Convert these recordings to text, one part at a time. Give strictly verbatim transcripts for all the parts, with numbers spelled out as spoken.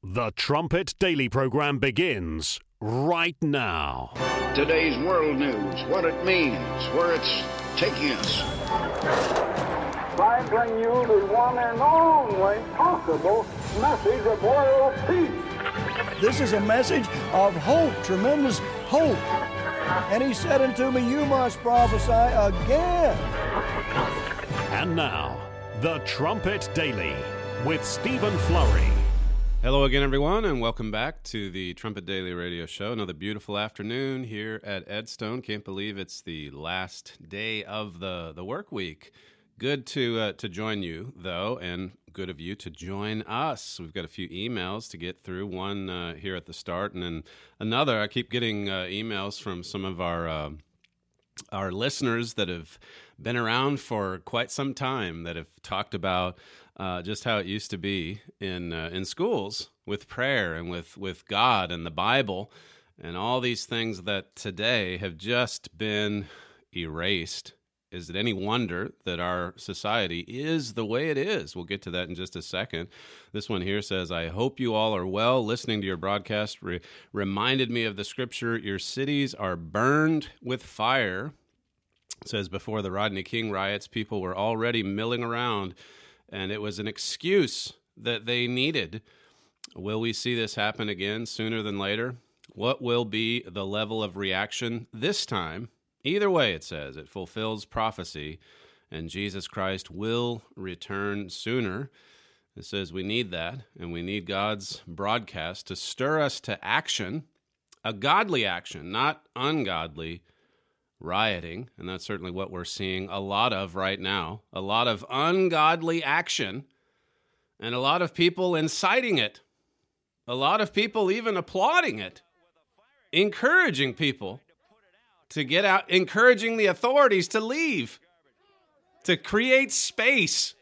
The Trumpet Daily program begins right now. Today's world news, what it means, where it's taking us. I bring you the one and only possible message of world peace. This is a message of hope, tremendous hope. And he said unto me, you must prophesy again. And now, The Trumpet Daily with Stephen Flurry. Hello again, everyone, and welcome back to the Trumpet Daily Radio Show. Another beautiful afternoon here at Edstone. Can't believe it's the last day of the, the work week. Good to uh, to join you, though, and good of you to join us. We've got a few emails to get through, one uh, here at the start, and then another. I keep getting uh, emails from some of our uh, our listeners that have been around for quite some time, that have talked about Uh, just how it used to be in uh, in schools with prayer and with, with God and the Bible and all these things that today have just been erased. Is it any wonder that our society is the way it is? We'll get to that in just a second. This one here says, I hope you all are well. Listening to your broadcast re- reminded me of the scripture, your cities are burned with fire. It says, before the Rodney King riots, people were already milling around, and it was an excuse that they needed. Will we see this happen again sooner than later? What will be the level of reaction this time? Either way, it says, it fulfills prophecy, and Jesus Christ will return sooner. It says we need that, and we need God's broadcast to stir us to action, a godly action, not ungodly rioting, and that's certainly what we're seeing a lot of right now, a lot of ungodly action, and a lot of people inciting it, a lot of people even applauding it, encouraging people to get out, encouraging the authorities to leave, to create space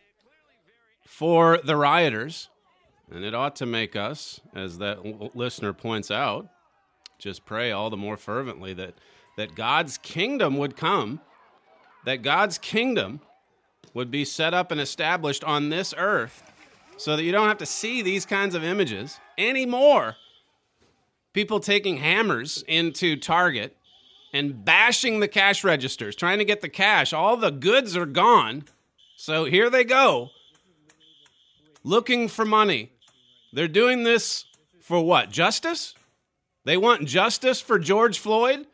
for the rioters. And it ought to make us, as that w- listener points out, just pray all the more fervently that that God's kingdom would come, that God's kingdom would be set up and established on this earth so that you don't have to see these kinds of images anymore. People taking hammers into Target and bashing the cash registers, trying to get the cash. All the goods are gone, so here they go, looking for money. They're doing this for what? Justice? They want justice for George Floyd?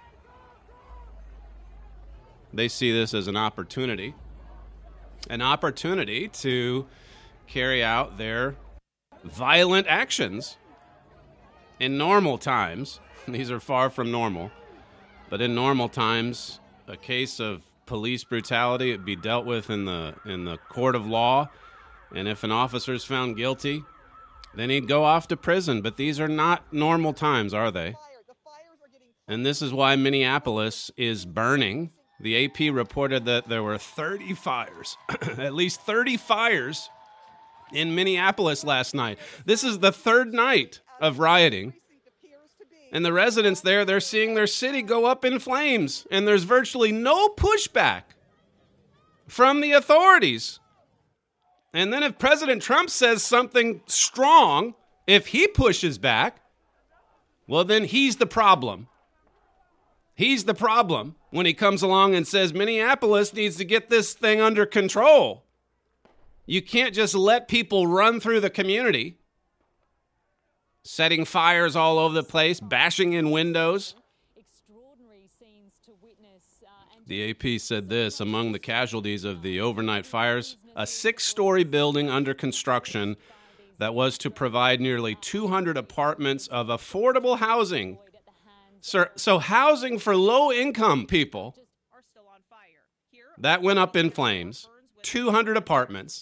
They see this as an opportunity, an opportunity to carry out their violent actions in normal times. These are far from normal, but in normal times, a case of police brutality would be dealt with in the in the court of law, and if an officer is found guilty, then he'd go off to prison. But these are not normal times, are they? And this is why Minneapolis is burning. The A P reported that there were thirty fires, at least thirty fires in Minneapolis last night. This is the third night of rioting. And the residents there, they're seeing their city go up in flames. And there's virtually no pushback from the authorities. And then if President Trump says something strong, if he pushes back, well, then he's the problem. He's the problem when he comes along and says Minneapolis needs to get this thing under control. You can't just let people run through the community, setting fires all over the place, bashing in windows. The A P said this, among the casualties of the overnight fires, a six-story building under construction that was to provide nearly two hundred apartments of affordable housing. So, so housing for low-income people, that went up in flames. two hundred apartments.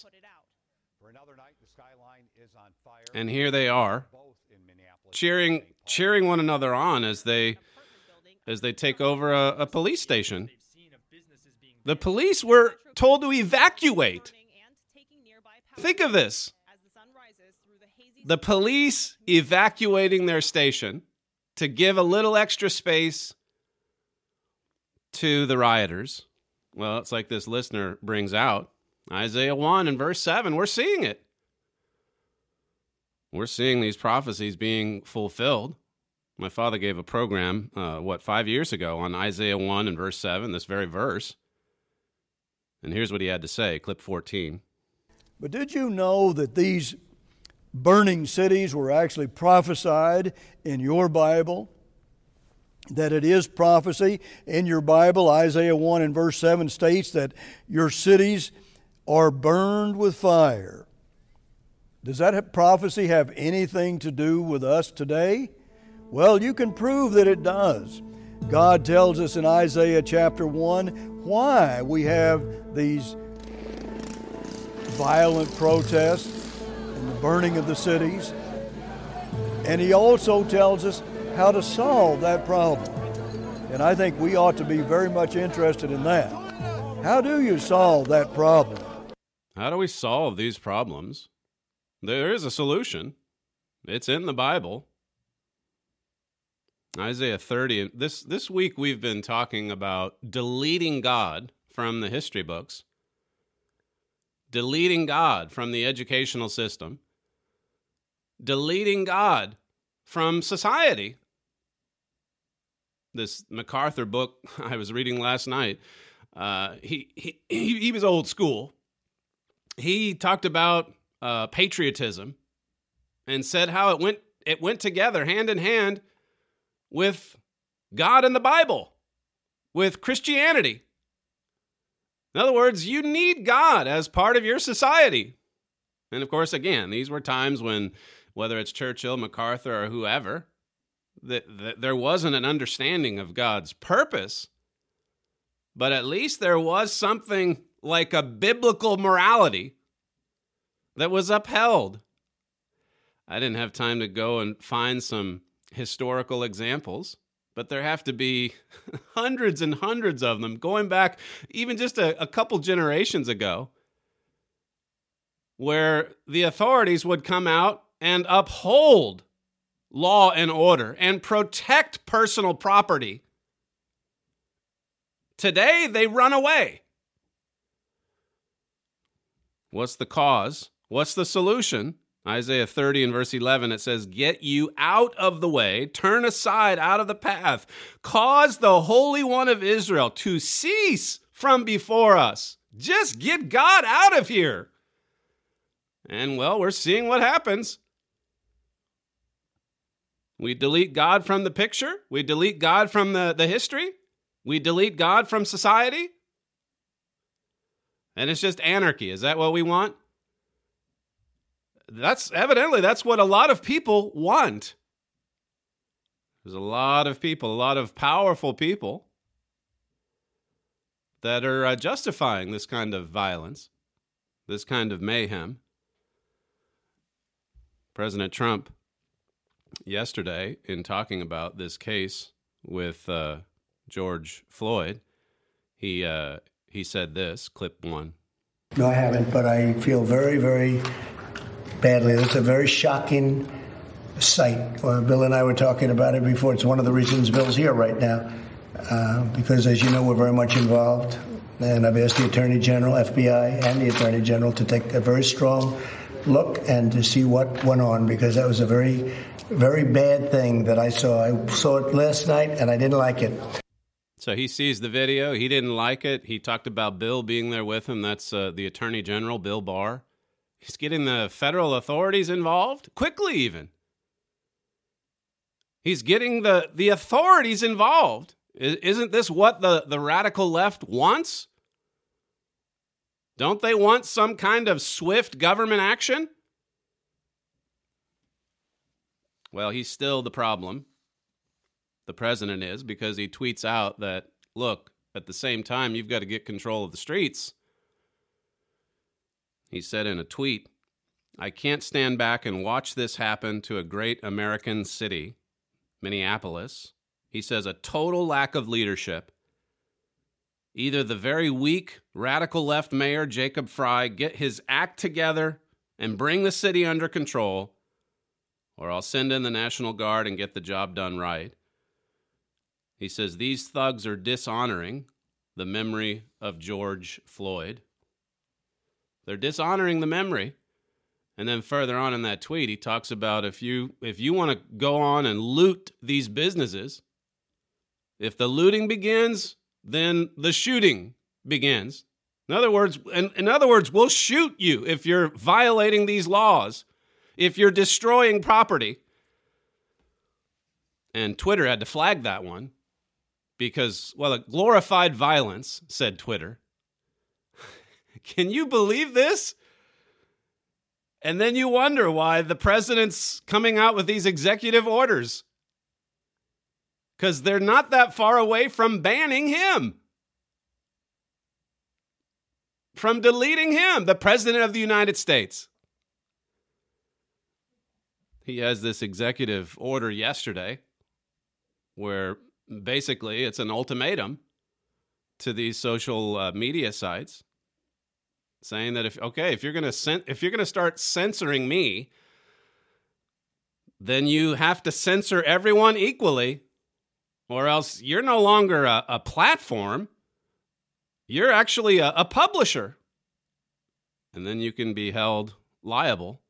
And here they are, cheering cheering one another on as they as they take over a, a police station. The police were told to evacuate. Think of this. The police evacuating their station to give a little extra space to the rioters. Well, it's like this listener brings out Isaiah one and verse seven. We're seeing it. we're seeing these prophecies being fulfilled. My father gave a program, uh, what, five years ago on Isaiah one and verse seven, this very verse. And here's what he had to say, clip fourteen. But did you know that these burning cities were actually prophesied in your Bible? That it is prophecy in your Bible. Isaiah one and verse seven states that your cities are burned with fire. Does that prophecy have anything to do with us today? Well, you can prove that it does. God tells us in Isaiah chapter one why we have these violent protests and the burning of the cities. And He also tells us how to solve that problem. And I think we ought to be very much interested in that. How do you solve that problem? How do we solve these problems? There is a solution. It's in the Bible. Isaiah thirty. This, this week we've been talking about deleting God from the history books, deleting God from the educational system, deleting God from society. This MacArthur book I was reading last night, uh, he, he, he was old school. He talked about uh, patriotism and said how it went it went together hand in hand with God and the Bible, with Christianity. In other words, you need God as part of your society. And of course, again, these were times when, whether it's Churchill, MacArthur, or whoever, that, that there wasn't an understanding of God's purpose, but at least there was something like a biblical morality that was upheld. I didn't have time to go and find some historical examples, but there have to be hundreds and hundreds of them going back even just a, a couple generations ago, where the authorities would come out and uphold law and order and protect personal property. Today, they run away. What's the cause? What's the solution? Isaiah thirty and verse eleven, it says, "Get you out of the way, turn aside out of the path, cause the Holy One of Israel to cease from before us." Just get God out of here. And well, we're seeing what happens. We delete God from the picture. We delete God from the, the history. We delete God from society. And it's just anarchy. Is that what we want? That's evidently, that's what a lot of people want. There's a lot of people, a lot of powerful people that are uh, justifying this kind of violence, this kind of mayhem. President Trump, yesterday, in talking about this case with uh, George Floyd, he uh, he said this, clip one. No, I haven't, but I feel very, very badly. It's a very shocking sight. Well, Bill and I were talking about it before. It's one of the reasons Bill's here right now, uh, because, as you know, we're very much involved. And I've asked the Attorney General, F B I, and the Attorney General to take a very strong look and to see what went on, because that was a very, very bad thing that I saw. I saw it last night, and I didn't like it. So he sees the video. He didn't like it. He talked about Bill being there with him. That's uh, the Attorney General, Bill Barr. He's getting the federal authorities involved, quickly even. He's getting the, the authorities involved. Isn't this what the, the radical left wants? Don't they want some kind of swift government action? Well, he's still the problem. The president is, because he tweets out that, look, at the same time, you've got to get control of the streets. He said in a tweet, "I can't stand back and watch this happen to a great American city, Minneapolis." He says, "A total lack of leadership. Either the very weak, radical left mayor, Jacob Frey, get his act together and bring the city under control, or I'll send in the National Guard and get the job done right." He says, "These thugs are dishonoring the memory of George Floyd. They're dishonoring the memory. And then further on in that tweet, he talks about if you if you want to go on and loot these businesses, if the looting begins, then the shooting begins. In other words, in, in other words, we'll shoot you if you're violating these laws, if you're destroying property. And Twitter had to flag that one because, well, it glorified violence, said Twitter. Can you believe this? And then you wonder why the president's coming out with these executive orders. Because they're not that far away from banning him. From deleting him, the president of the United States. He has this executive order yesterday where basically it's an ultimatum to these social uh, media sites saying that if okay, if you're going to cen- if you're going to start censoring me, then you have to censor everyone equally, or else you're no longer a, a platform. You're actually a, a publisher. And then you can be held liable.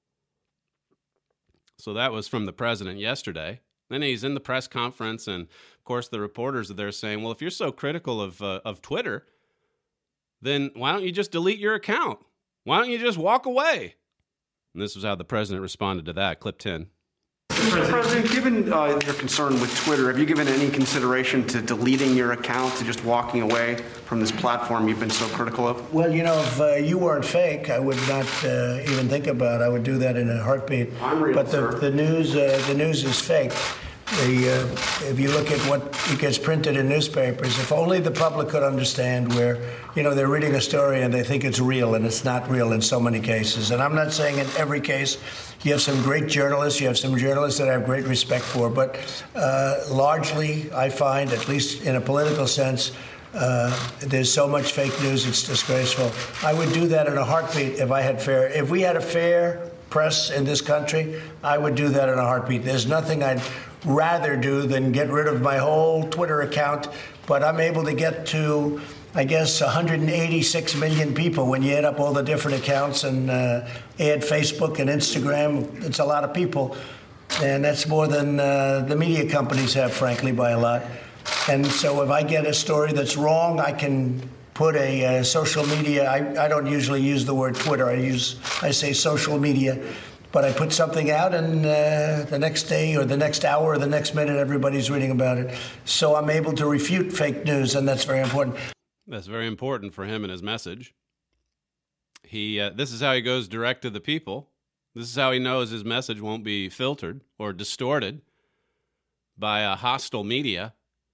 So that was from the president yesterday. Then he's in the press conference, and of course the reporters are there saying, well, if you're so critical of uh, of Twitter, then why don't you just delete your account? Why don't you just walk away? And this was how the president responded to that. Clip ten. Mister President, given uh, your concern with Twitter, have you given any consideration to deleting your account, to just walking away from this platform you've been so critical of? Well, you know, if uh, you weren't fake, I would not uh, even think about it. I would do that in a heartbeat. I'm real, but the, sir. the news, uh, the news is fake. The, uh, if you look at what it gets printed in newspapers, if only the public could understand where, you know, they're reading a story and they think it's real, and it's not real in so many cases. And I'm not saying in every case. You have some great journalists. You have some journalists that I have great respect for. But uh, largely, I find, at least in a political sense, uh, there's so much fake news, it's disgraceful. I would do that in a heartbeat if I had fair. If we had a fair press in this country, I would do that in a heartbeat. There's nothing I'd rather do than get rid of my whole Twitter account. But I'm able to get to, I guess, one hundred eighty-six million people when you add up all the different accounts and uh, add Facebook and Instagram. It's a lot of people. And that's more than uh, the media companies have, frankly, by a lot. And so if I get a story that's wrong, I can put a uh, social media. I, I don't usually use the word Twitter. I use, I say social media. But I put something out, and uh, the next day or the next hour or the next minute, everybody's reading about it. So I'm able to refute fake news, and that's very important. That's very important for him and his message. He, uh, this is how he goes direct to the people. This is how he knows his message won't be filtered or distorted by a hostile media,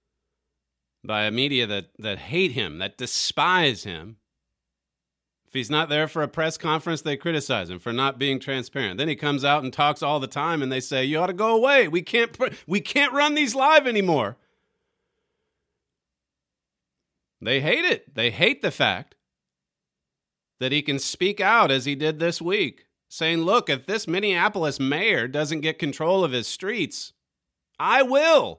by a media that, that hate him, that despise him. If he's not there for a press conference, they criticize him for not being transparent. Then he comes out and talks all the time, and they say, you ought to go away. We can't, we can't run these live anymore. They hate it. They hate the fact that he can speak out as he did this week, saying, look, if this Minneapolis mayor doesn't get control of his streets, I will.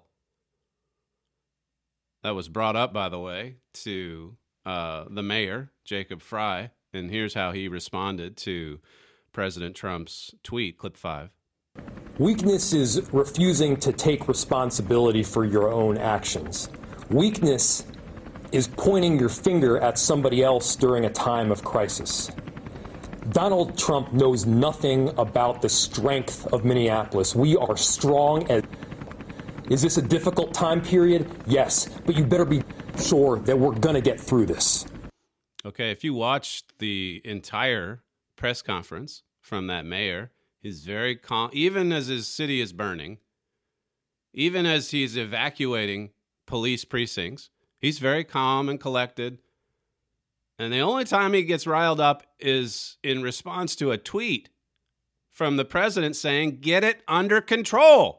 That was brought up, by the way, to uh, the mayor, Jacob Frey, and here's how he responded to President Trump's tweet, clip five. Weakness is refusing to take responsibility for your own actions. Weakness is pointing your finger at somebody else during a time of crisis. Donald Trump knows nothing about the strength of Minneapolis. We are strong as... Is this a difficult time period? Yes, but you better be sure that we're going to get through this. Okay, if you watched the entire press conference from that mayor, he's very calm, even as his city is burning, even as he's evacuating police precincts, he's very calm and collected. And the only time he gets riled up is in response to a tweet from the president saying, get it under control.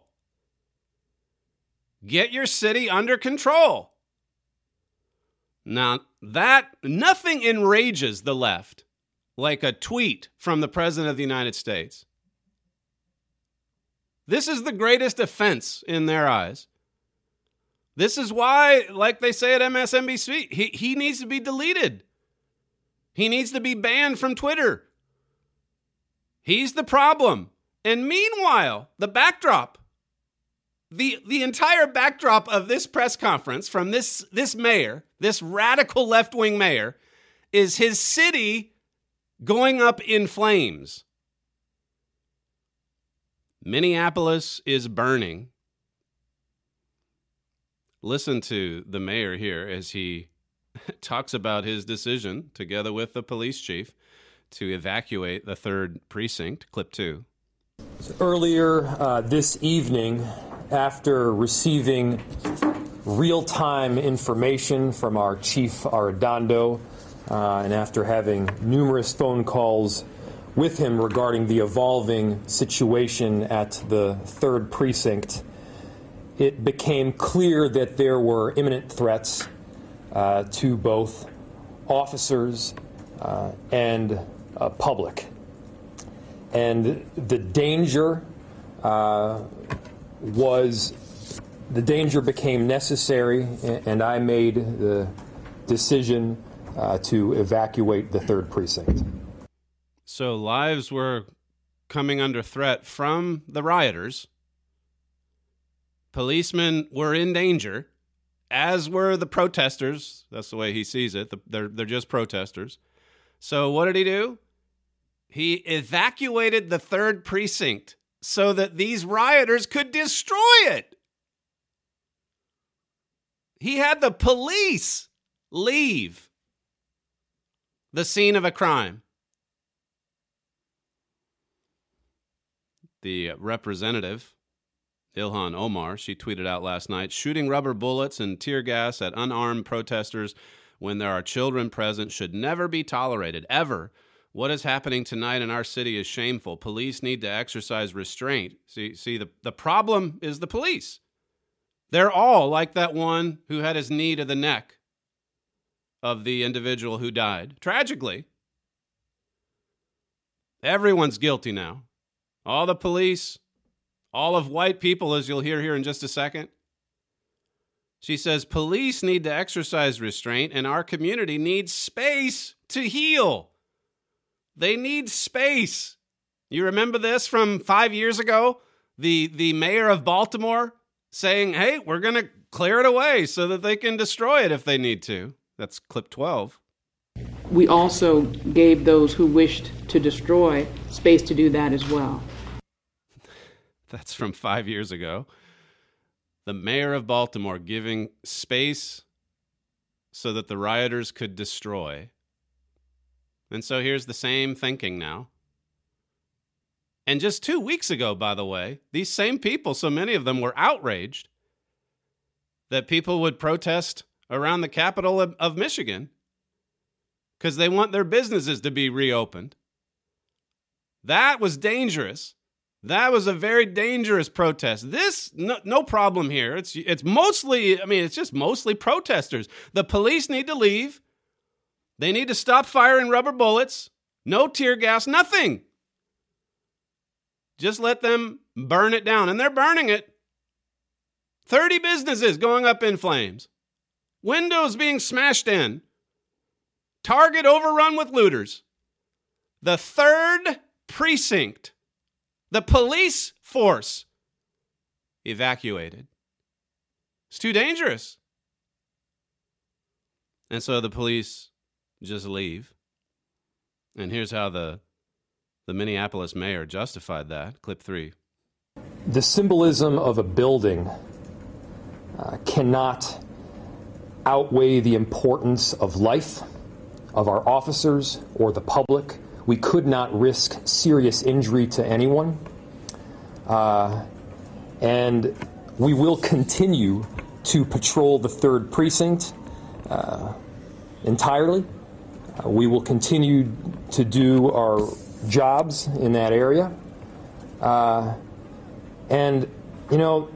Get your city under control. Now, that, nothing enrages the left like a tweet from the president of the United States. This is the greatest offense in their eyes. This is why, like they say at M S N B C, he, he needs to be deleted. He needs to be banned from Twitter. He's the problem. And meanwhile, the backdrop, the the entire backdrop of this press conference from this, this mayor, this radical left-wing mayor, is his city going up in flames. Minneapolis is burning. Listen to the mayor here as he talks about his decision, together with the police chief, to evacuate the third precinct. Clip two. Earlier uh, this evening, after receiving real-time information from our chief Arredondo, uh, and after having numerous phone calls with him regarding the evolving situation at the third precinct, it became clear that there were imminent threats uh, to both officers uh, and uh, public. And the danger uh, was, the danger became necessary, and I made the decision uh, to evacuate the third precinct. So lives were coming under threat from the rioters. Policemen were in danger, as were the protesters. That's the way he sees it. They're, they're just protesters. So what did he do? He evacuated the third precinct so that these rioters could destroy it. He had the police leave the scene of a crime. The representative, Ilhan Omar, she tweeted out last night, shooting rubber bullets and tear gas at unarmed protesters when there are children present should never be tolerated, ever. What is happening tonight in our city is shameful. Police need to exercise restraint. See, see the, the problem is the police. They're all like that one who had his knee to the neck of the individual who died. Tragically. Everyone's guilty now. All the police, all of white people, as you'll hear here in just a second. She says, police need to exercise restraint, and our community needs space to heal. They need space. You remember this from five years ago? The, the mayor of Baltimore saying, hey, we're going to clear it away so that they can destroy it if they need to. That's clip twelve. We also gave those who wished to destroy space to do that as well. That's from five years ago. The mayor of Baltimore giving space so that the rioters could destroy. And so here's the same thinking now. And just two weeks ago, by the way, these same people, so many of them were outraged that people would protest around the capital of, of Michigan because they want their businesses to be reopened. That was dangerous. That was a very dangerous protest. This, no, no problem here. It's it's mostly, I mean, it's just mostly protesters. The police need to leave. They need to stop firing rubber bullets. No tear gas, nothing. Just let them burn it down. And they're burning it. thirty businesses going up in flames. Windows being smashed in. Target overrun with looters. The third precinct. The police force evacuated. It's too dangerous. And so the police just leave. And here's how the, the Minneapolis mayor justified that. Clip three. The symbolism of a building uh, cannot outweigh the importance of life, of our officers, or the public. We could not risk serious injury to anyone. Uh, and we will continue to patrol the third precinct uh, entirely. Uh, we will continue to do our jobs in that area. Uh, and, you know,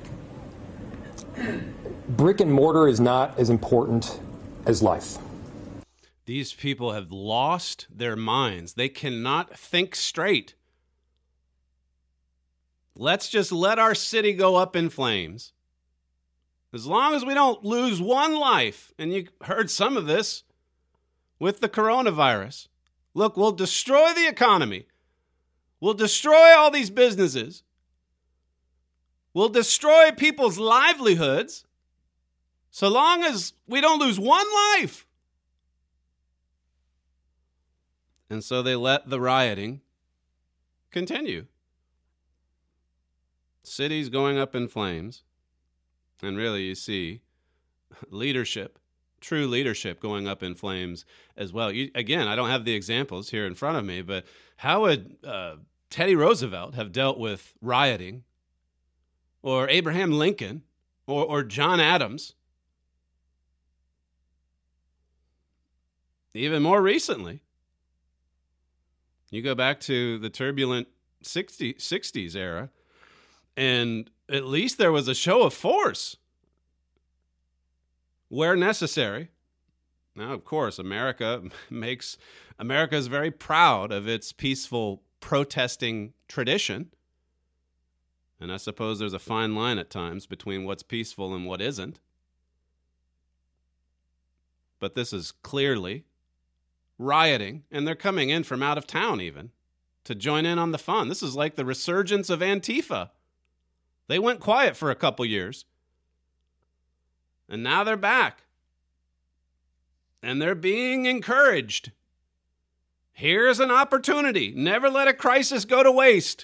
brick and mortar is not as important as life. These people have lost their minds. They cannot think straight. Let's just let our city go up in flames. As long as we don't lose one life, and you heard some of this with the coronavirus. Look, we'll destroy the economy. We'll destroy all these businesses. We'll destroy people's livelihoods so long as we don't lose one life. And so they let the rioting continue. Cities going up in flames. And really, you see leadership, true leadership going up in flames as well. You, again, I don't have the examples here in front of me, but how would uh, Teddy Roosevelt have dealt with rioting? Or Abraham Lincoln? Or, or John Adams? Even more recently, you go back to the turbulent sixties era, and at least there was a show of force where necessary. Now, of course, America makes America is very proud of its peaceful protesting tradition. And I suppose there's a fine line at times between what's peaceful and what isn't. But this is clearly rioting, and they're coming in from out of town even to join in on the fun. This is like the resurgence of Antifa. They went quiet for a couple years, and now they're back. And they're being encouraged. Here's an opportunity. Never let a crisis go to waste.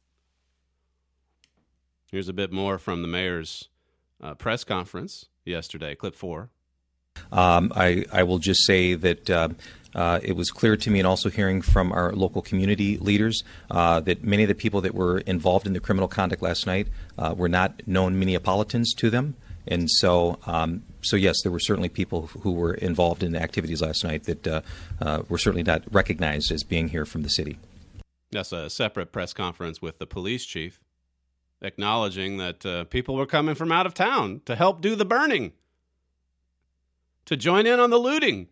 Here's a bit more from the mayor's uh, press conference yesterday, clip four. Um, I, I will just say that uh, uh, it was clear to me, and also hearing from our local community leaders, uh, that many of the people that were involved in the criminal conduct last night uh, were not known Minneapolitans to them. And so, um, so yes, there were certainly people who were involved in the activities last night that uh, uh, were certainly not recognized as being here from the city. That's a separate press conference with the police chief, acknowledging that uh, people were coming from out of town to help do the burning, to join in on the looting.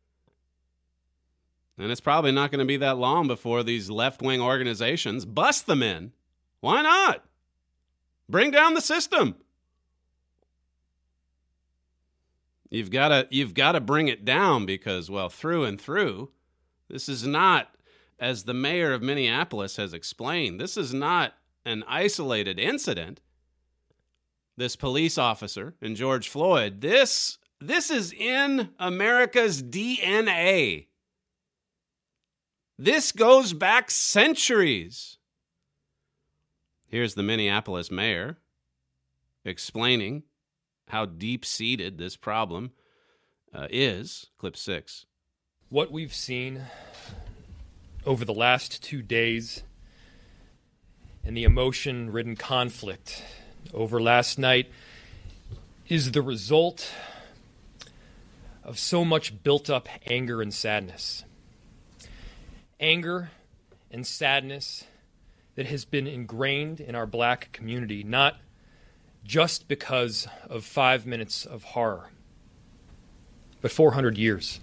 And it's probably not going to be that long before these left-wing organizations bust them in. Why not? Bring down the system. You've got to you've got to bring it down because, well, through and through, this is not, as the mayor of Minneapolis has explained, this is not an isolated incident. This police officer and George Floyd, this this is in America's D N A. This goes back centuries. Here's the Minneapolis mayor explaining how deep-seated this problem uh, is. Clip six. What we've seen over the last two days and the emotion-ridden conflict over last night is the result of so much built-up anger and sadness. Anger and sadness that has been ingrained in our black community, not just because of five minutes of horror, but four hundred years.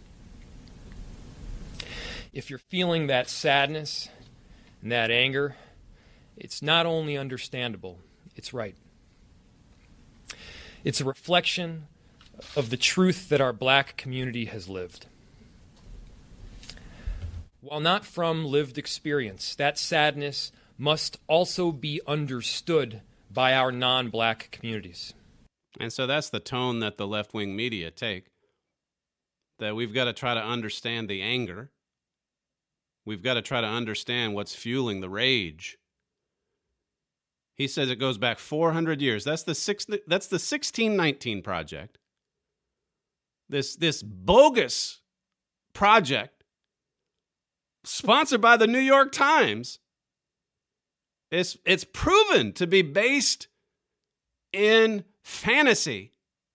If you're feeling that sadness and that anger, it's not only understandable, it's right. It's a reflection of the truth that our black community has lived. While not from lived experience, that sadness must also be understood by our non-black communities. And so that's the tone that the left-wing media take, that we've got to try to understand the anger. We've got to try to understand what's fueling the rage. He says it goes back four hundred years. That's the six, that's the sixteen nineteen project. This, this bogus project sponsored by the New York Times. It's, it's proven to be based in fantasy.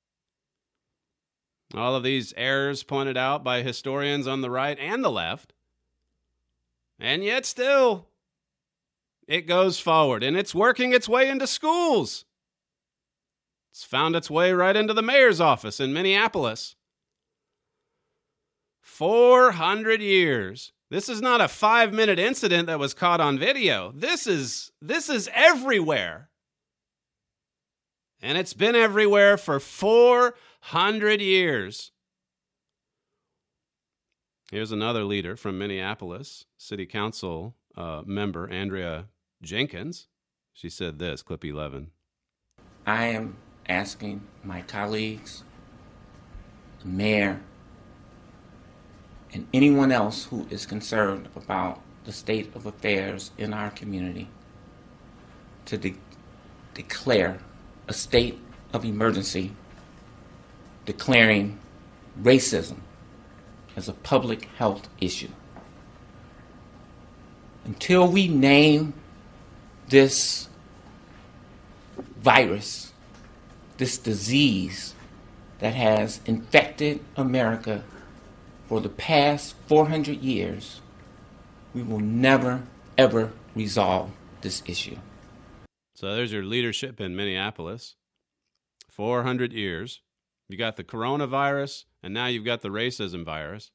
All of these errors pointed out by historians on the right and the left. And yet still, it goes forward. And it's working its way into schools. It's found its way right into the mayor's office in Minneapolis. four hundred years. This is not a five-minute incident that was caught on video. This is this is everywhere. And it's been everywhere for four hundred years. Here's another leader from Minneapolis, City Council uh, member, Andrea Jenkins. She said this, clip eleven. I am asking my colleagues, the mayor, and anyone else who is concerned about the state of affairs in our community to de- declare a state of emergency, declaring racism as a public health issue. Until we name this virus, this disease that has infected America for the past four hundred years, we will never, ever resolve this issue. So there's your leadership in Minneapolis. four hundred years. You got the coronavirus, and now you've got the racism virus.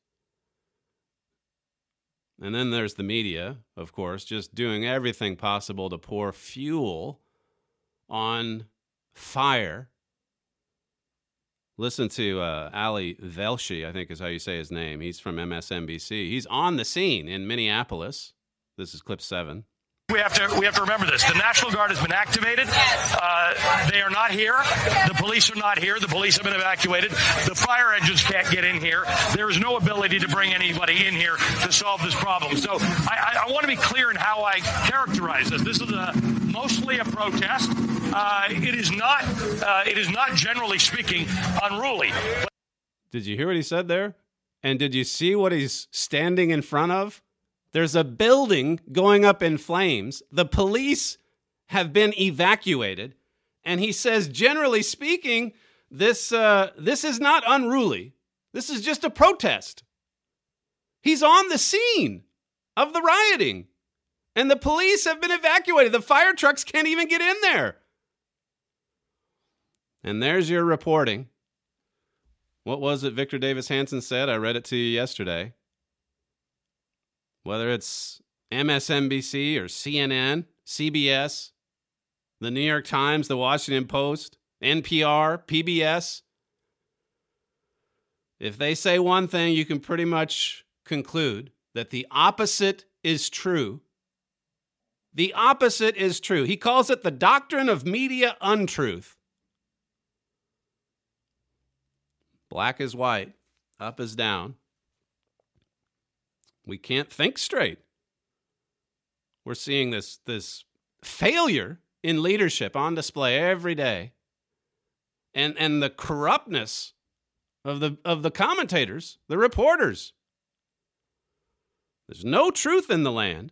And then there's the media, of course, just doing everything possible to pour fuel on fire. Listen to uh, Ali Velshi, I think is how you say his name. He's from M S N B C. He's on the scene in Minneapolis. This is clip seven. We have to we have to remember this. The National Guard has been activated. Uh, they are not here. The police are not here. The police have been evacuated. The fire engines can't get in here. There is no ability to bring anybody in here to solve this problem. So I, I, I want to be clear in how I characterize this. This is a, mostly a protest. Uh, it is not. Uh, it is not, generally speaking, unruly. Did you hear what he said there? And did you see what he's standing in front of? There's a building going up in flames. The police have been evacuated. And he says, generally speaking, this uh, this is not unruly. This is just a protest. He's on the scene of the rioting. And the police have been evacuated. The fire trucks can't even get in there. And there's your reporting. What was it Victor Davis Hanson said? I read it to you yesterday. Whether it's M S N B C or C N N, C B S, the New York Times, the Washington Post, N P R, P B S, if they say one thing, you can pretty much conclude that the opposite is true. The opposite is true. He calls it the doctrine of media untruth. Black is white, up is down. We can't think straight. We're seeing this, this failure in leadership on display every day. And, and the corruptness of the, of the commentators, the reporters. There's no truth in the land.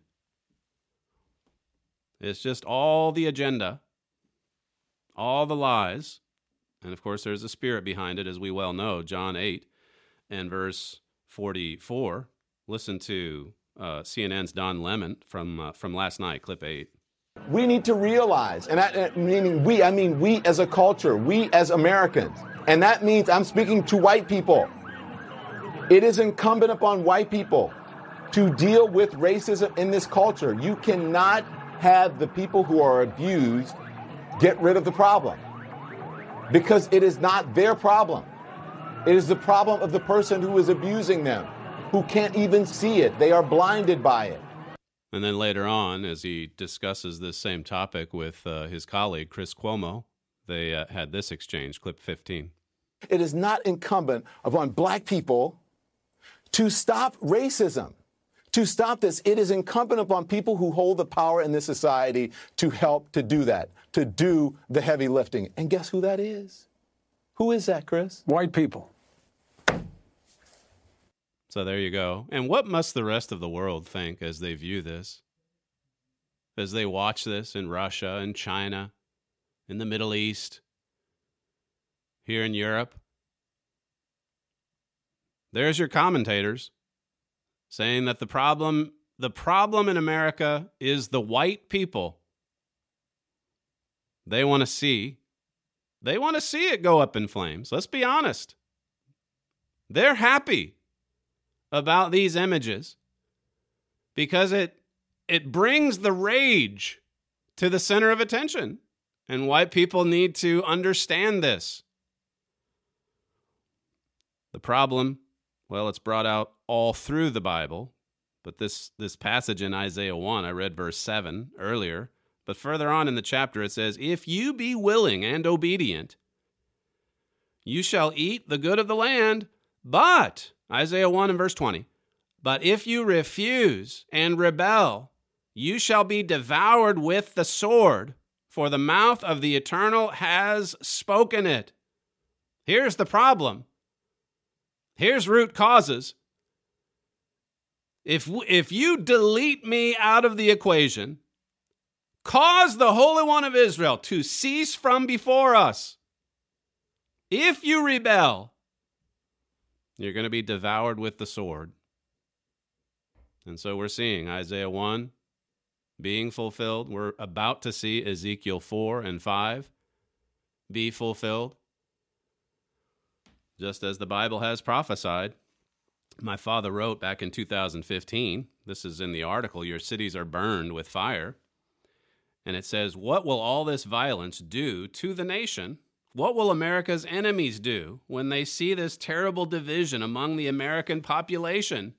It's just all the agenda, all the lies. And of course, there's a spirit behind it, as we well know. John eight and verse forty-four. Listen to uh, C N N's Don Lemon from uh, from last night, clip eight. We need to realize, and I, meaning we, I mean we as a culture, we as Americans, and that means I'm speaking to white people. It is incumbent upon white people to deal with racism in this culture. You cannot have the people who are abused get rid of the problem, because it is not their problem. It is the problem of the person who is abusing them, who can't even see it. They are blinded by it. And then later on, as he discusses this same topic with uh, his colleague, Chris Cuomo, they uh, had this exchange, clip fifteen. It is not incumbent upon black people to stop racism, to stop this. It is incumbent upon people who hold the power in this society to help to do that, to do the heavy lifting. And guess who that is? Who is that, Chris? White people. So there you go. And what must the rest of the world think as they view this? As they watch this in Russia and China, in the Middle East, here in Europe? There's your commentators saying that the problem, the problem in America is the white people. They want to see, they want to see it go up in flames. Let's be honest. They're happy about these images because it it brings the rage to the center of attention. And white people need to understand this. The problem, well, it's brought out all through the Bible. But this, this passage in Isaiah one, I read verse seven earlier, but further on in the chapter it says, if you be willing and obedient, you shall eat the good of the land, but, Isaiah one and verse twenty, but if you refuse and rebel, you shall be devoured with the sword, for the mouth of the Eternal has spoken it. Here's the problem. Here's root causes. If, if you delete me out of the equation, cause the Holy One of Israel to cease from before us, if you rebel, you're going to be devoured with the sword. And so we're seeing Isaiah one being fulfilled. We're about to see Ezekiel four and five be fulfilled, just as the Bible has prophesied. My father wrote back in two thousand fifteen, this is in the article, Your Cities Are Burned with Fire, and it says, what will all this violence do to the nation? What will America's enemies do when they see this terrible division among the American population?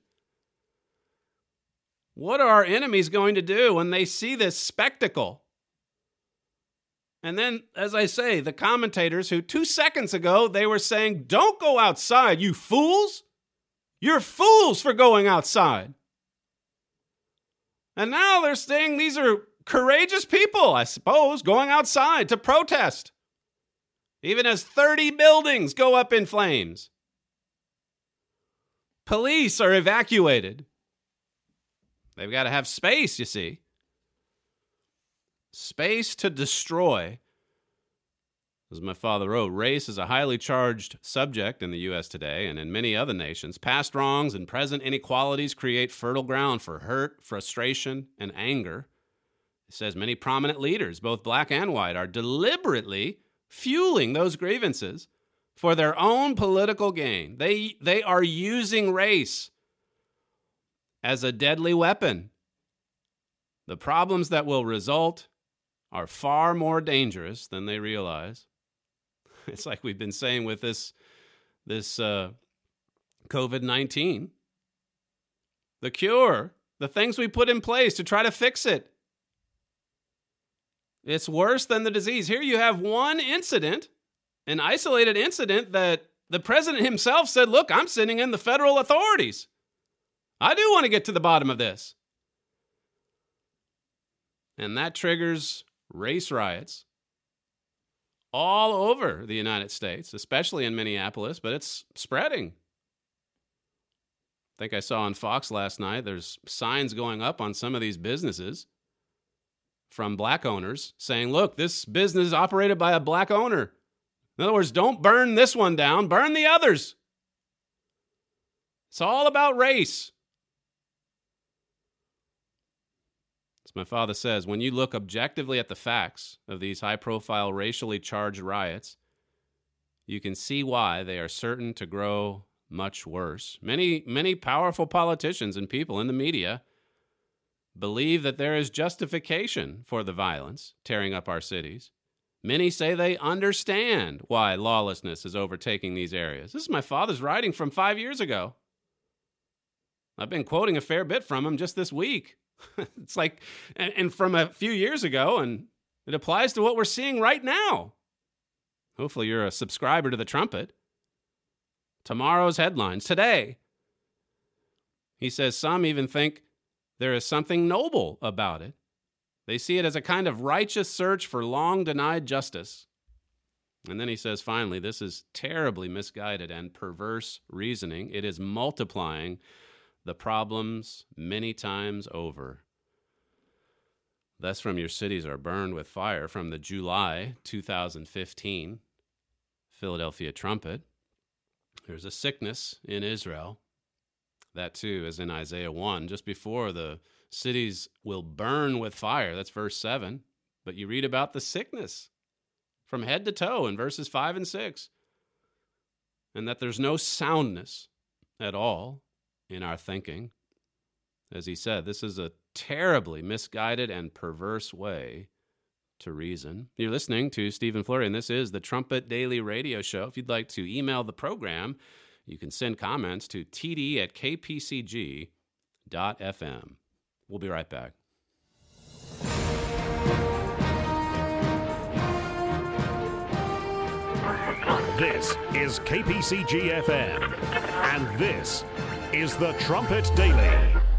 What are our enemies going to do when they see this spectacle? And then, as I say, the commentators who two seconds ago, they were saying, don't go outside, you fools. You're fools for going outside. And now they're saying these are courageous people, I suppose, going outside to protest, even as thirty buildings go up in flames. Police are evacuated. They've got to have space, you see. Space to destroy. As my father wrote, race is a highly charged subject in the U S today and in many other nations. Past wrongs and present inequalities create fertile ground for hurt, frustration, and anger. It says many prominent leaders, both black and white, are deliberately fueling those grievances for their own political gain. They, they are using race as a deadly weapon. The problems that will result are far more dangerous than they realize. It's like we've been saying with this, this uh, covid nineteen. The cure, the things we put in place to try to fix it. It's worse than the disease. Here you have one incident, an isolated incident that the president himself said, look, I'm sending in the federal authorities. I do want to get to the bottom of this. And that triggers race riots all over the United States, especially in Minneapolis, but it's spreading. I think I saw on Fox last night, there's signs going up on some of these businesses from black owners saying, look, this business is operated by a black owner. In other words, don't burn this one down, burn the others. It's all about race. As my father says, when you look objectively at the facts of these high-profile racially charged riots, you can see why they are certain to grow much worse. Many, many powerful politicians and people in the media believe that there is justification for the violence tearing up our cities. Many say they understand why lawlessness is overtaking these areas. This is my father's writing from five years ago. I've been quoting a fair bit from him just this week. It's like, and, and from a few years ago, and it applies to what we're seeing right now. Hopefully you're a subscriber to the Trumpet. Tomorrow's headlines, today. He says some even think there is something noble about it. They see it as a kind of righteous search for long-denied justice. And then he says, finally, this is terribly misguided and perverse reasoning. It is multiplying the problems many times over. Thus, from Your Cities Are Burned with Fire, from the July two thousand fifteen Philadelphia Trumpet. There's a sickness in Israel. That too is in Isaiah one, just before the cities will burn with fire. That's verse seven. But you read about the sickness from head to toe in verses five and six. And that there's no soundness at all in our thinking. As he said, this is a terribly misguided and perverse way to reason. You're listening to Stephen Flurry, and this is the Trumpet Daily Radio Show. If you'd like to email the program, you can send comments to td at k p c g dot f m. We'll be right back. This is K P C G F M, and this is the Trumpet Daily.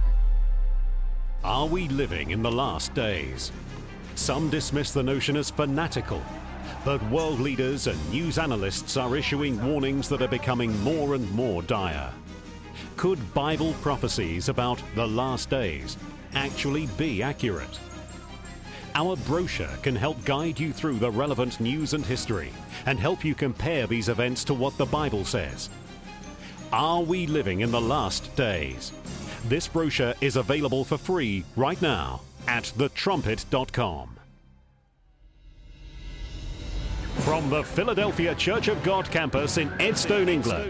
Are we living in the last days? Some dismiss the notion as fanatical, but world leaders and news analysts are issuing warnings that are becoming more and more dire. Could Bible prophecies about the last days actually be accurate? Our brochure can help guide you through the relevant news and history and help you compare these events to what the Bible says. Are we living in the last days? This brochure is available for free right now at the trumpet dot com. From the Philadelphia Church of God campus in Edstone, England,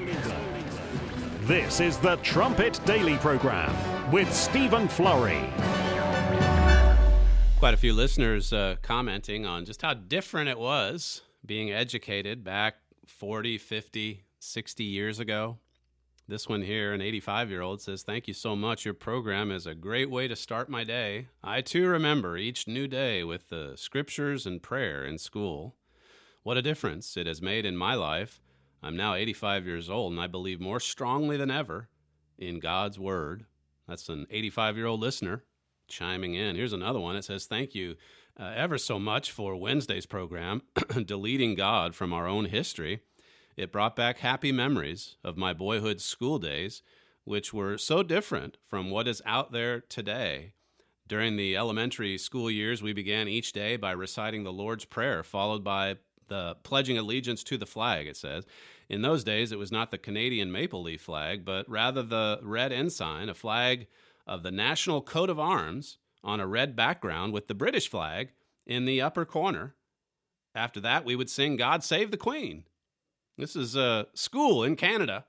this is the Trumpet Daily Program with Stephen Flurry. Quite a few listeners uh, commenting on just how different it was being educated back forty, fifty, sixty years ago. This one here, an eighty-five-year-old, says, "Thank you so much. Your program is a great way to start my day. I, too, remember each new day with the scriptures and prayer in school. What a difference it has made in my life. I'm now eighty-five years old, and I believe more strongly than ever in God's Word." That's an eighty-five-year-old listener chiming in. Here's another one. It says, "Thank you uh, ever so much for Wednesday's program, Deleting God from Our Own History. It brought back happy memories of my boyhood school days, which were so different from what is out there today. During the elementary school years, we began each day by reciting the Lord's Prayer, followed by the pledging allegiance to the flag," it says. "In those days, it was not the Canadian maple leaf flag, but rather the red ensign, a flag of the national coat of arms on a red background with the British flag in the upper corner. After that, we would sing God Save the Queen." This is a school in Canada.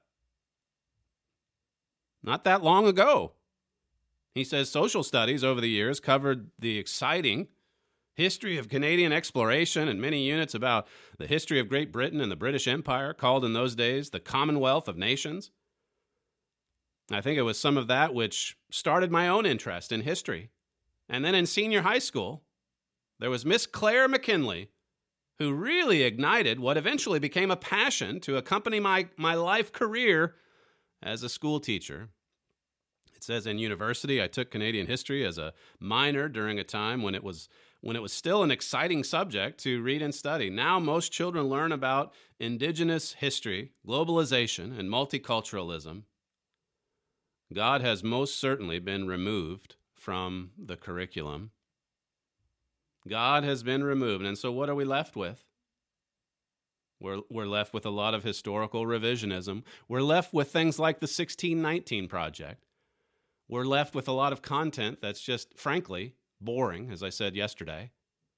Not that long ago. He says social studies over the years covered the exciting history of Canadian exploration and many units about the history of Great Britain and the British Empire, called in those days the Commonwealth of Nations. I think it was some of that which started my own interest in history. And then in senior high school, there was Miss Claire McKinley, who really ignited what eventually became a passion to accompany my, my life career as a school teacher. It says in university, I took Canadian history as a minor during a time when it was when it was still an exciting subject to read and study. Now most children learn about indigenous history, globalization, and multiculturalism. God has most certainly been removed from the curriculum. God has been removed, and so what are we left with? We're, we're left with a lot of historical revisionism. We're left with things like the sixteen nineteen Project. We're left with a lot of content that's just, frankly, boring, as I said yesterday.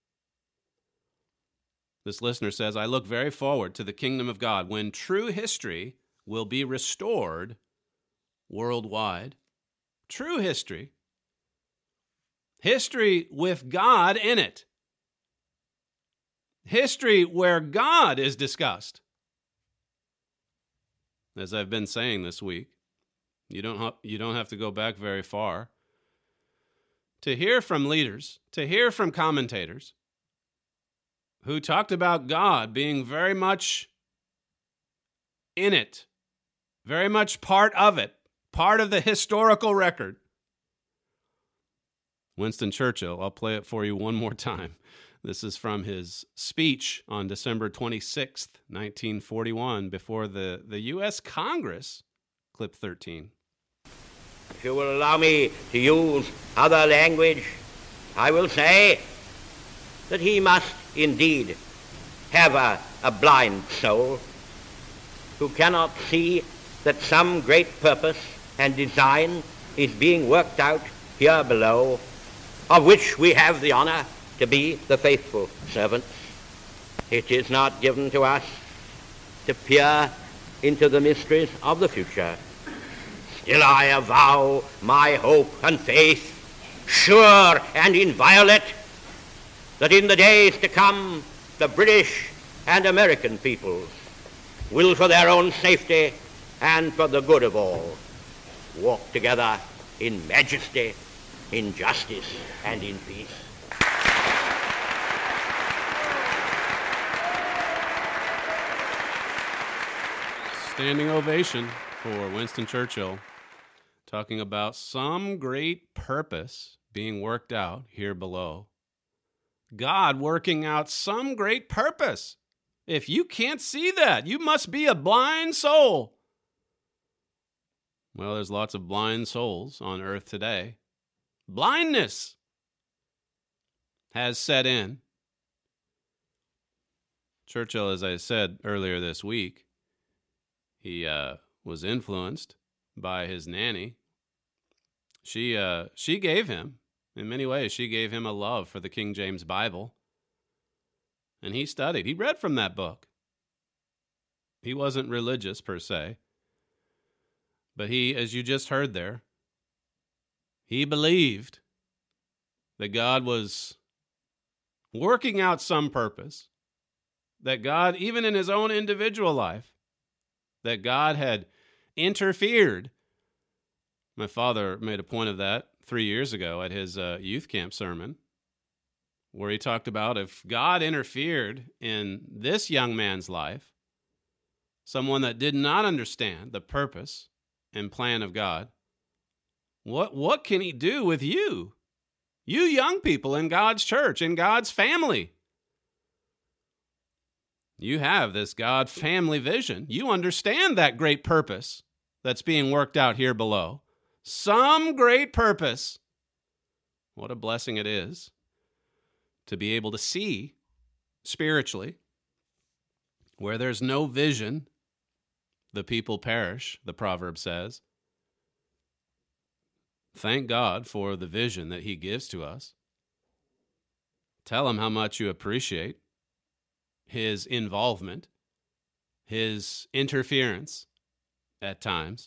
This listener says, "I look very forward to the kingdom of God when true history will be restored worldwide." True history. History with God in it. History where God is discussed. As I've been saying this week, you don't ha- you don't have to go back very far to hear from leaders, to hear from commentators who talked about God being very much in it, very much part of it, part of the historical record. Winston Churchill, I'll play it for you one more time. This is from his speech on December twenty-sixth, nineteen forty-one, before the, the U S Congress, clip thirteen. If you will allow me to use other language, I will say that he must indeed have a, a blind soul who cannot see that some great purpose and design is being worked out here below, of which we have the honor to be the faithful servants. It is not given to us to peer into the mysteries of the future. Still I avow my hope and faith, sure and inviolate, that in the days to come the British and American peoples will, for their own safety and for the good of all, walk together in majesty, in justice, and in peace. Standing ovation for Winston Churchill, talking about some great purpose being worked out here below. God working out some great purpose. If you can't see that, you must be a blind soul. Well, there's lots of blind souls on earth today. Blindness has set in. Churchill, as I said earlier this week, he uh, was influenced by his nanny. She uh, she gave him, in many ways, she gave him a love for the King James Bible. And he studied. He read from that book. He wasn't religious per se. But he, as you just heard there, he believed that God was working out some purpose, that God, even in his own individual life, that God had interfered. My father made a point of that three years ago at his uh, youth camp sermon, where he talked about if God interfered in this young man's life, someone that did not understand the purpose and plan of God, what, what can he do with you? You young people in God's church, in God's family. You have this God family vision. You understand that great purpose that's being worked out here below. Some great purpose. What a blessing it is to be able to see spiritually. Where there's no vision, the people perish, the proverb says. Thank God for the vision that he gives to us. Tell him how much you appreciate his involvement, his interference at times.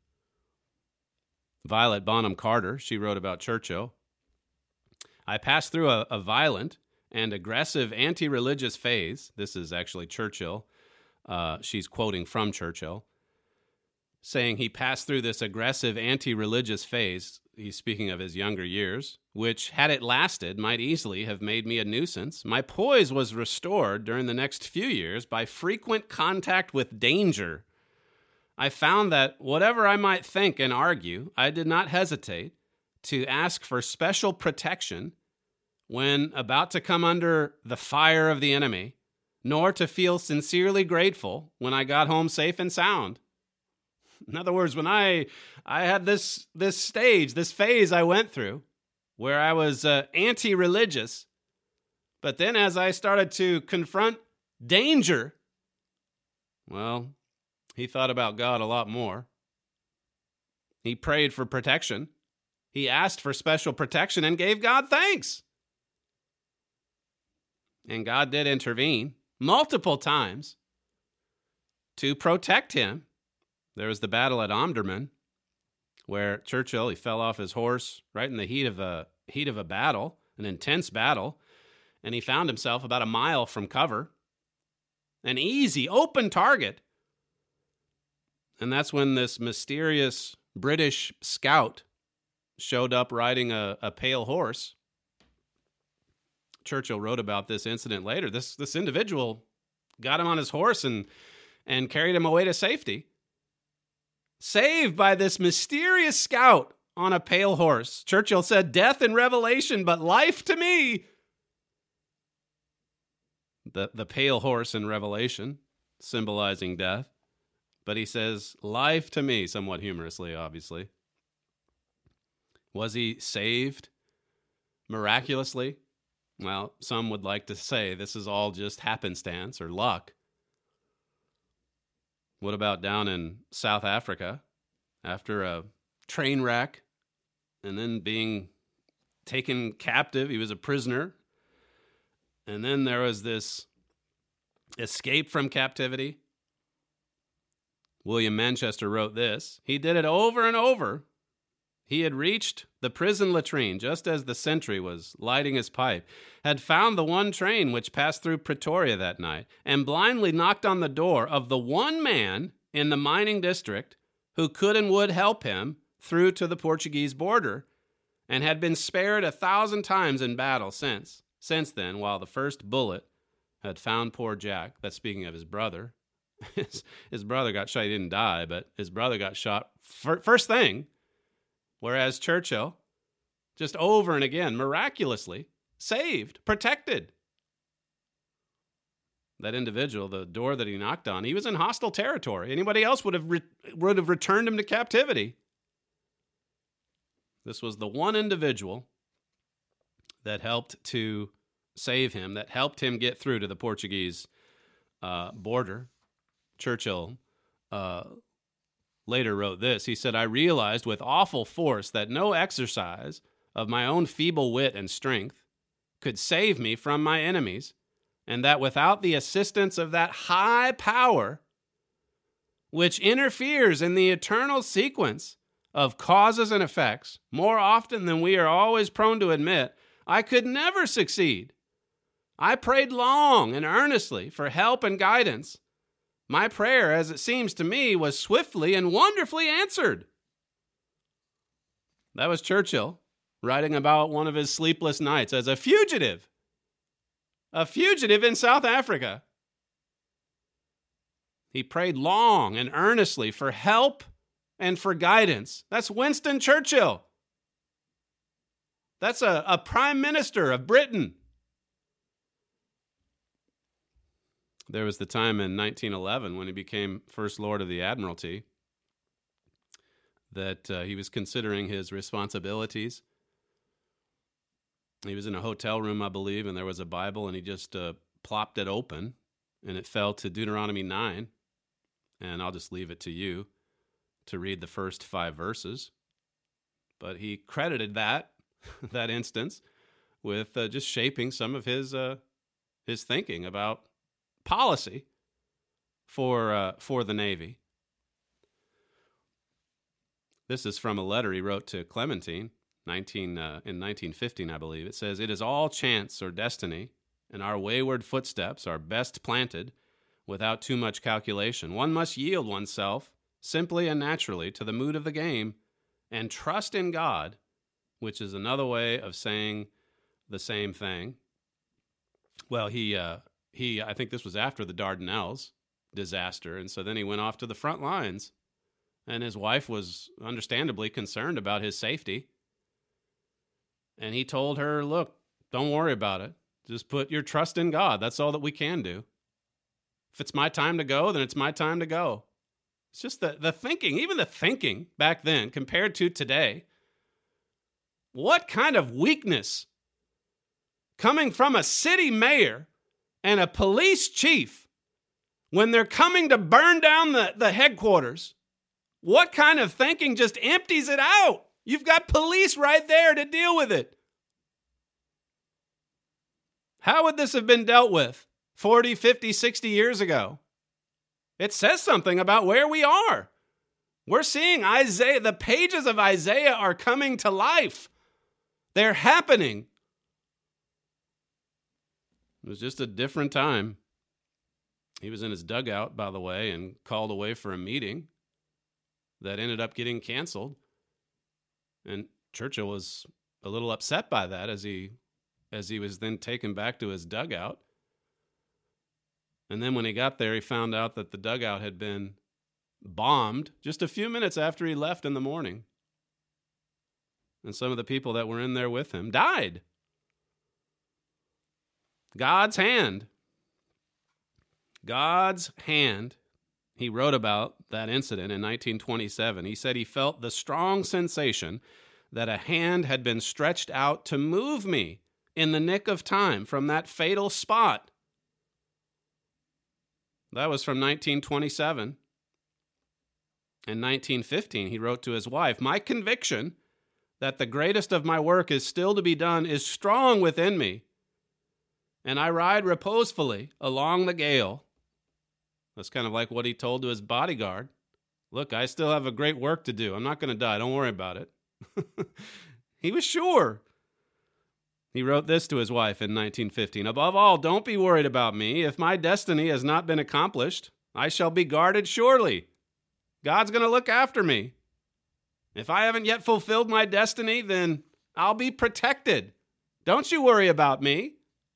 Violet Bonham Carter, she wrote about Churchill. I passed through a, a violent and aggressive anti-religious phase. This is actually Churchill. Uh, she's quoting from Churchill, saying he passed through this aggressive anti-religious phase. He's speaking of his younger years, which, had it lasted, might easily have made me a nuisance. My poise was restored during the next few years by frequent contact with danger. I found that whatever I might think and argue, I did not hesitate to ask for special protection when about to come under the fire of the enemy, nor to feel sincerely grateful when I got home safe and sound. In other words, when I I had this this stage, this phase I went through, where I was uh, anti-religious, but then as I started to confront danger, well, he thought about God a lot more. He prayed for protection. He asked for special protection and gave God thanks. And God did intervene multiple times to protect him. There was the battle at Omdurman, where Churchill, he fell off his horse right in the heat of a heat of a battle, an intense battle, and he found himself about a mile from cover, an easy, open target. And that's when this mysterious British scout showed up riding a, a pale horse. Churchill wrote about this incident later. This this individual got him on his horse and and carried him away to safety. Saved by this mysterious scout on a pale horse. Churchill said, "Death in Revelation, but life to me." The, the pale horse in Revelation, symbolizing death. But he says, "Life to me," somewhat humorously, obviously. Was he saved miraculously? Well, some would like to say this is all just happenstance or luck. What about down in South Africa, after a train wreck and then being taken captive? He was a prisoner. And then there was this escape from captivity. William Manchester wrote this. He did it over and over. He had reached the prison latrine just as the sentry was lighting his pipe, had found the one train which passed through Pretoria that night, and blindly knocked on the door of the one man in the mining district who could and would help him through to the Portuguese border and had been spared a thousand times in battle since. Since then, while the first bullet had found poor Jack, that's speaking of his brother, his, his brother got shot. He didn't die, but his brother got shot fir- first thing, whereas Churchill, just over and again, miraculously saved, protected that individual. The door that he knocked on, he was in hostile territory. Anybody else would have re- would have returned him to captivity. This was the one individual that helped to save him, that helped him get through to the Portuguese uh, border. Churchill uh, later wrote this. He said, "I realized with awful force that no exercise of my own feeble wit and strength could save me from my enemies, and that without the assistance of that high power which interferes in the eternal sequence of causes and effects, more often than we are always prone to admit, I could never succeed. I prayed long and earnestly for help and guidance. My prayer, as it seems to me, was swiftly and wonderfully answered." That was Churchill writing about one of his sleepless nights as a fugitive. A fugitive in South Africa. He prayed long and earnestly for help and for guidance. That's Winston Churchill. That's a, a prime minister of Britain. There was the time in nineteen eleven when he became First Lord of the Admiralty that uh, he was considering his responsibilities. He was in a hotel room, I believe, and there was a Bible, and he just uh, plopped it open, and it fell to Deuteronomy nine. And I'll just leave it to you to read the first five verses. But he credited that, that instance, with uh, just shaping some of his uh, his thinking about policy for uh, for the Navy. This is from a letter he wrote to Clementine nineteen, uh, in nineteen fifteen, I believe. It says, "It is all chance or destiny, and our wayward footsteps are best planted without too much calculation. One must yield oneself simply and naturally to the mood of the game and trust in God," which is another way of saying the same thing. Well, he, uh, he, I think this was after the Dardanelles disaster, and so then he went off to the front lines, and his wife was understandably concerned about his safety. And he told her, "Look, don't worry about it. Just put your trust in God. That's all that we can do. If it's my time to go, then it's my time to go." It's just the, the thinking, even the thinking back then compared to today. What kind of weakness coming from a city mayor and a police chief when they're coming to burn down the, the headquarters? What kind of thinking just empties it out? You've got police right there to deal with it. How would this have been dealt with forty, fifty, sixty years ago? It says something about where we are. We're seeing Isaiah, the pages of Isaiah are coming to life. They're happening. It was just a different time. He was in his dugout, by the way, and called away for a meeting that ended up getting canceled. And Churchill was a little upset by that as he as he was then taken back to his dugout. And then when he got there, he found out that the dugout had been bombed just a few minutes after he left in the morning. And some of the people that were in there with him died. God's hand. God's hand. He wrote about that incident in nineteen twenty-seven. He said he felt the strong sensation that a hand had been stretched out to move me in the nick of time from that fatal spot. That was from nineteen twenty-seven. In nineteen fifteen, he wrote to his wife, "My conviction that the greatest of my work is still to be done is strong within me, and I ride reposefully along the gale." That's kind of like what he told to his bodyguard. "Look, I still have a great work to do. I'm not going to die. Don't worry about it." He was sure. He wrote this to his wife in nineteen fifteen. "Above all, don't be worried about me. If my destiny has not been accomplished, I shall be guarded surely. God's going to look after me." If I haven't yet fulfilled my destiny, then I'll be protected. Don't you worry about me.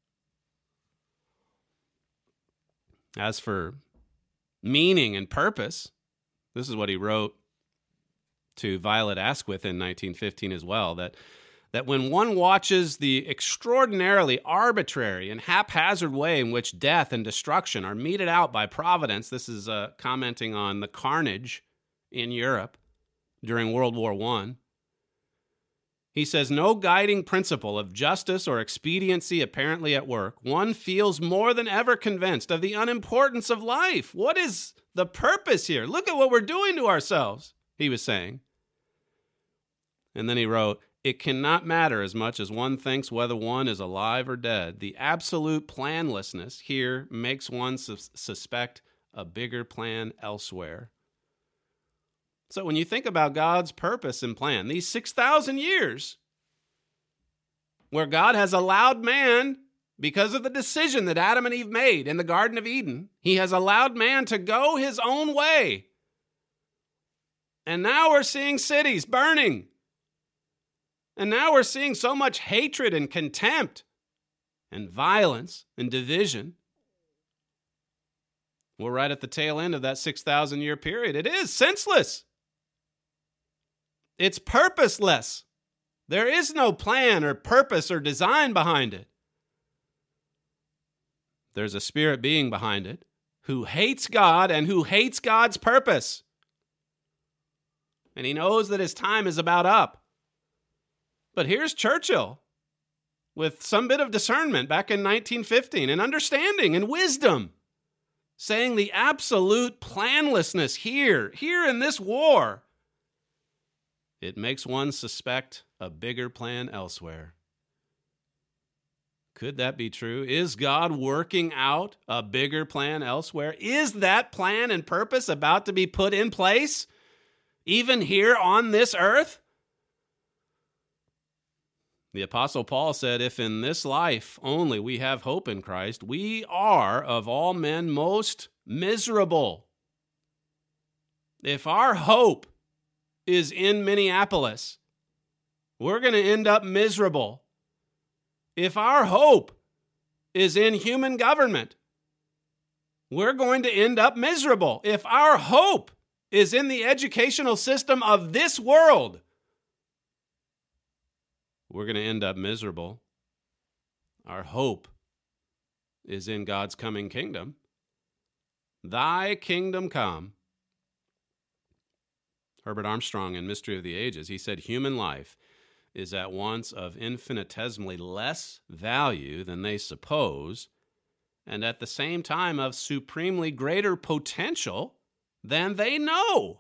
As for meaning and purpose, this is what he wrote to Violet Asquith in nineteen fifteen as well, that, that when one watches the extraordinarily arbitrary and haphazard way in which death and destruction are meted out by providence, this is uh, commenting on the carnage in Europe during World War One. He says, no guiding principle of justice or expediency apparently at work, one feels more than ever convinced of the unimportance of life. What is the purpose here? Look at what we're doing to ourselves, he was saying. And then he wrote, it cannot matter as much as one thinks whether one is alive or dead. The absolute planlessness here makes one sus- suspect a bigger plan elsewhere. So when you think about God's purpose and plan, these six thousand years where God has allowed man, because of the decision that Adam and Eve made in the Garden of Eden, he has allowed man to go his own way. And now we're seeing cities burning. And now we're seeing so much hatred and contempt and violence and division. We're right at the tail end of that six thousand year period. It is senseless. It's purposeless. There is no plan or purpose or design behind it. There's a spirit being behind it who hates God and who hates God's purpose. And he knows that his time is about up. But here's Churchill with some bit of discernment back in nineteen fifteen and understanding and wisdom, saying the absolute planlessness here, here in this war, it makes one suspect a bigger plan elsewhere. Could that be true? Is God working out a bigger plan elsewhere? Is that plan and purpose about to be put in place, even here on this earth? The Apostle Paul said, if in this life only we have hope in Christ, we are of all men most miserable. If our hope is in Minneapolis, we're going to end up miserable. If our hope is in human government, we're going to end up miserable. If our hope is in the educational system of this world, we're going to end up miserable. Our hope is in God's coming kingdom. Thy kingdom come. Herbert Armstrong in Mystery of the Ages, he said, human life is at once of infinitesimally less value than they suppose, and at the same time of supremely greater potential than they know.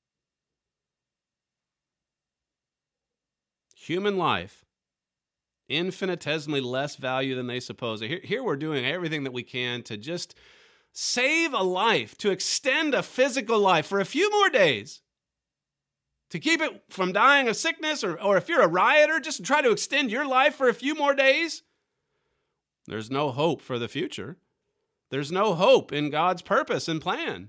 Human life, infinitesimally less value than they suppose. Here, here we're doing everything that we can to just save a life, to extend a physical life for a few more days, to keep it from dying of sickness, or, or if you're a rioter, just try to extend your life for a few more days. There's no hope for the future. There's no hope in God's purpose and plan.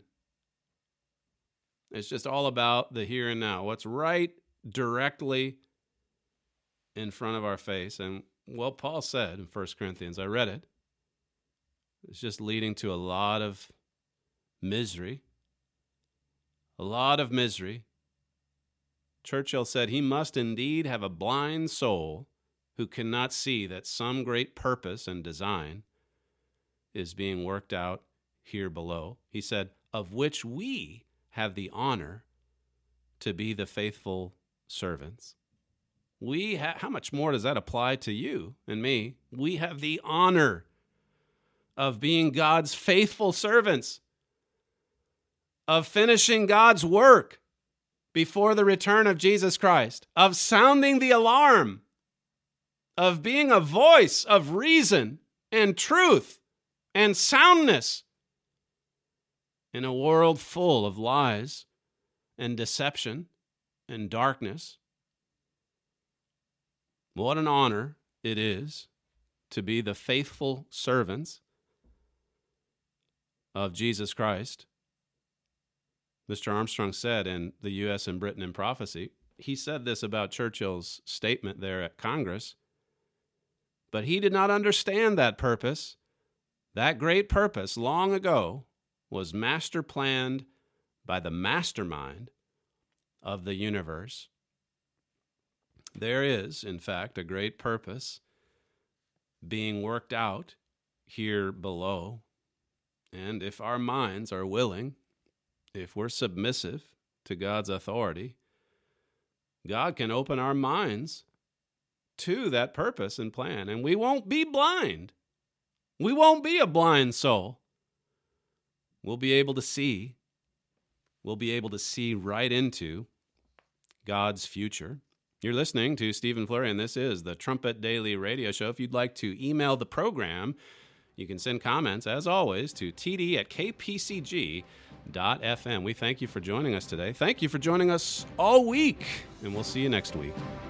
It's just all about the here and now, what's right directly in front of our face. And well, Paul said in First Corinthians, I read it, it's just leading to a lot of misery, a lot of misery. Churchill said he must indeed have a blind soul who cannot see that some great purpose and design is being worked out here below. He said, of which we have the honor to be the faithful servants. We ha- how much more does that apply to you and me? We have the honor of being God's faithful servants, of finishing God's work before the return of Jesus Christ, of sounding the alarm, of being a voice of reason and truth and soundness in a world full of lies and deception and darkness. What an honor it is to be the faithful servants of Jesus Christ. Mister Armstrong said in The U S and Britain in Prophecy, he said this about Churchill's statement there at Congress, but he did not understand that purpose. That great purpose long ago was master planned by the mastermind of the universe. There is, in fact, a great purpose being worked out here below. And if our minds are willing, if we're submissive to God's authority, God can open our minds to that purpose and plan, and we won't be blind. We won't be a blind soul. We'll be able to see. We'll be able to see right into God's future. You're listening to Stephen Flurry, and this is the Trumpet Daily Radio Show. If you'd like to email the program, you can send comments, as always, to t d at k p c g dot f m. We thank you for joining us today. Thank you for joining us all week, and we'll see you next week.